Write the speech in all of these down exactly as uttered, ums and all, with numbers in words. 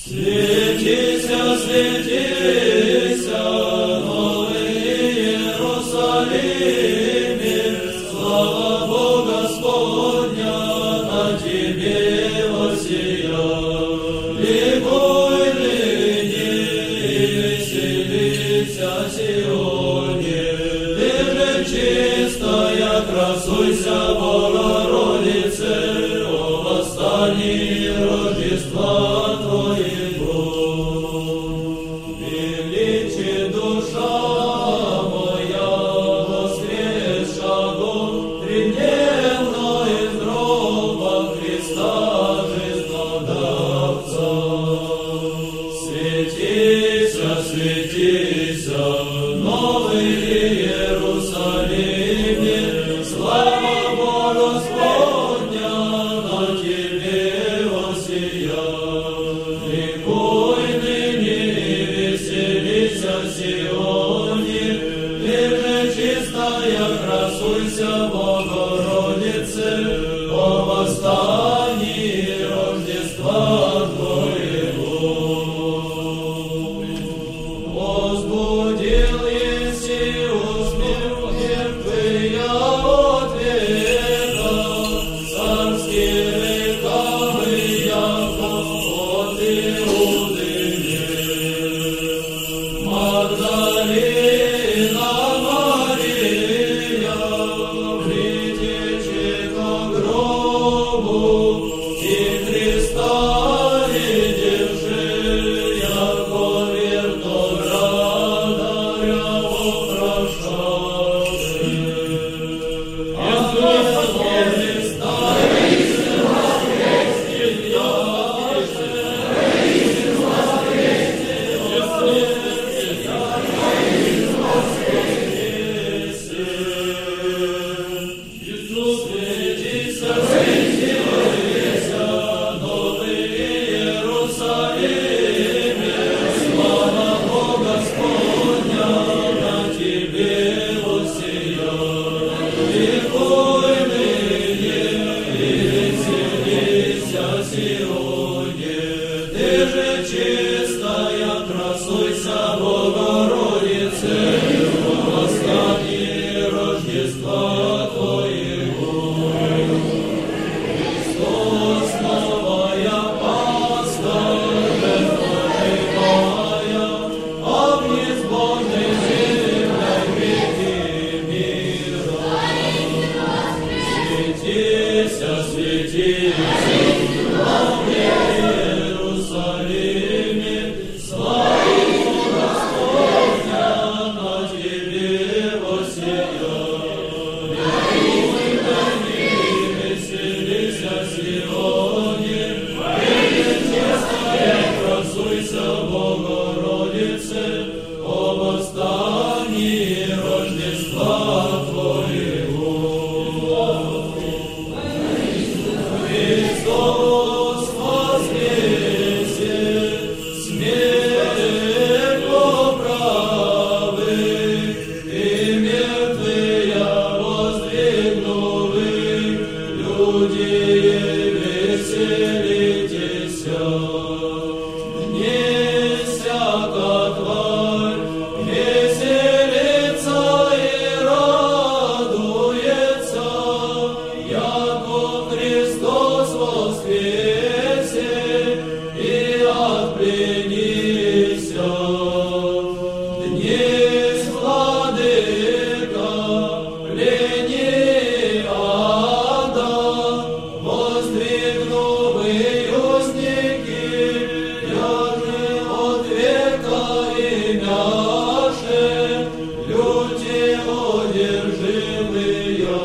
Светися, светися, новый Иерусалиме, слава Бога Господня на тебе воссияла. Ликуй ныне и веселися Сионе, ты же чистая, красуйся, Богородице, о восстании Рождества Твоего. Величи душа моя, воскресшего тридневно из гроба Христа жизнодавца. Светися, светися, новый Иерусалиме, слава Бога Господня на тебе воссияла. Ликуй ныне и веселися Сионе, ты же чистая, красуйся, Богородице, о восстании Рождества Твоего. Возбудил еси усмех мертвые от века, царские вековы яко от Иуды век. Магдалина Мария, притечи ко гробу, и Христа видевши, яко вертоградаря вопрошавши. Иисус, светися, светися, новый Иерусалиме, слава Бога Господня на тебе воссияла. Ликуй ныне и веселися Сионе, ты же чистая, красуйся, Богородице, о восстании Рождества Твоего. Христос, новая Пасха, жертва живая, огнец Божий землей грехи мира. Светися, светися, новый Иерусалиме, слава Бога Господня на тебе воссияла. Ликуй ныне и веселися Сионе, ты же чистая, красуйся, Богородице, о восстании Рождества Твоего. Христос воскресе, смерть поправы, и мертвые воздвигнули, люди веселитеся. Не всяка тварь веселится и радуется, яко Христос воскресе и отпленися. Днесь, Владыка, плени ада, воздвигнувы узники, яже от века имяше, люди одержимые.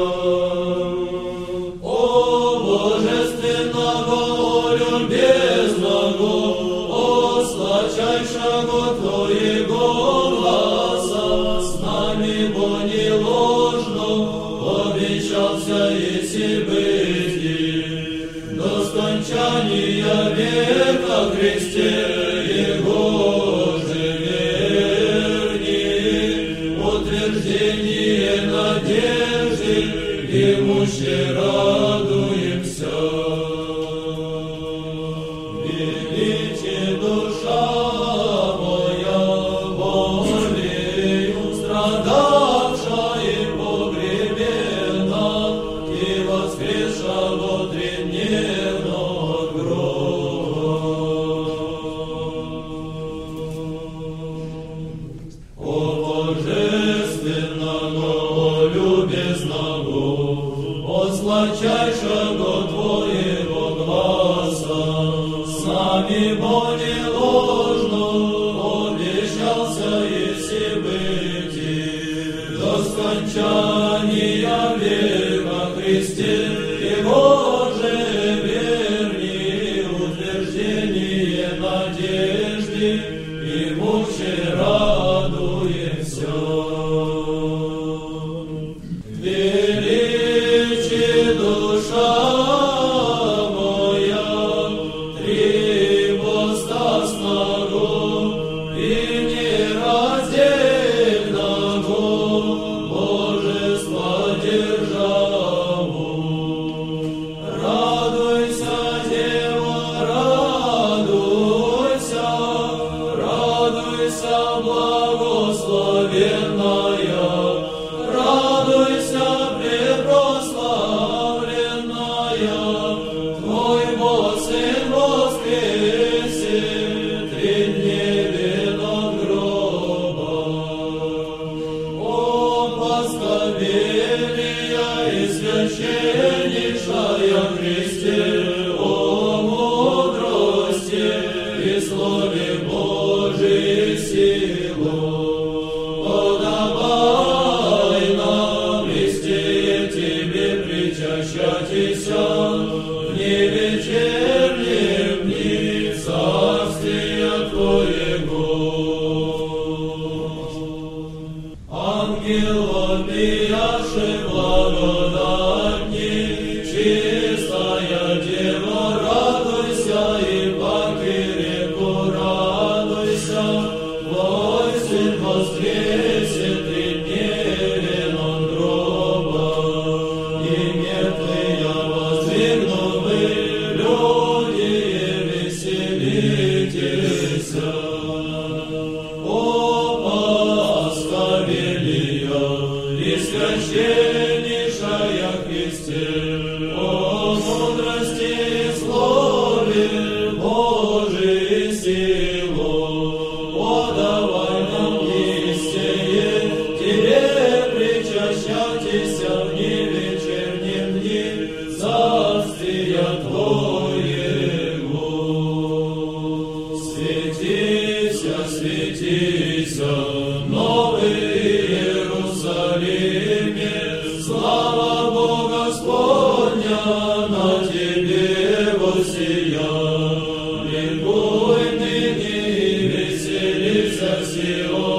О божественного любезного, о сладчайшего Твоего гласа, с нами бо не ложно обещался еси быть, до скончания века Христе Его же верни, утверждение надежды Ему ще радуемся. Величие небо не ложно, обещался еси быти, до скончания века Христе, Его же верни утверждение надежды, и муче радуемся. Величи душа моя, трипостасного и нераздельного Божества державу. Радуйся, Дева, радуйся, радуйся, благословенная, радуйся, препрославленная, Твой Сын воскресе, три дневен от гроба. О, благословения и священнейшая Христе, о мудрости и слове Божией силу. Подавай нам, Христе, Тебе причащатися, в невечернем дни царствия Твоего. Ангелами яше благодатни, чистая Дева, радуйся, и паки реку радуйся, Твой Сын воскресе, три дневен от гроба, и мертвые воздвигнувы, люди веселитесь. О, Пасха велия и священнейшая Христе, о мудрости и слове Божией силу, подавай нам истине, Тебе причащатися в невечернем дни царствия Твоего. Светися, светися, Новый Иерусалиме, слава Бога Господня на Тебе воссия. Ликуй ныне и веселися, Сион.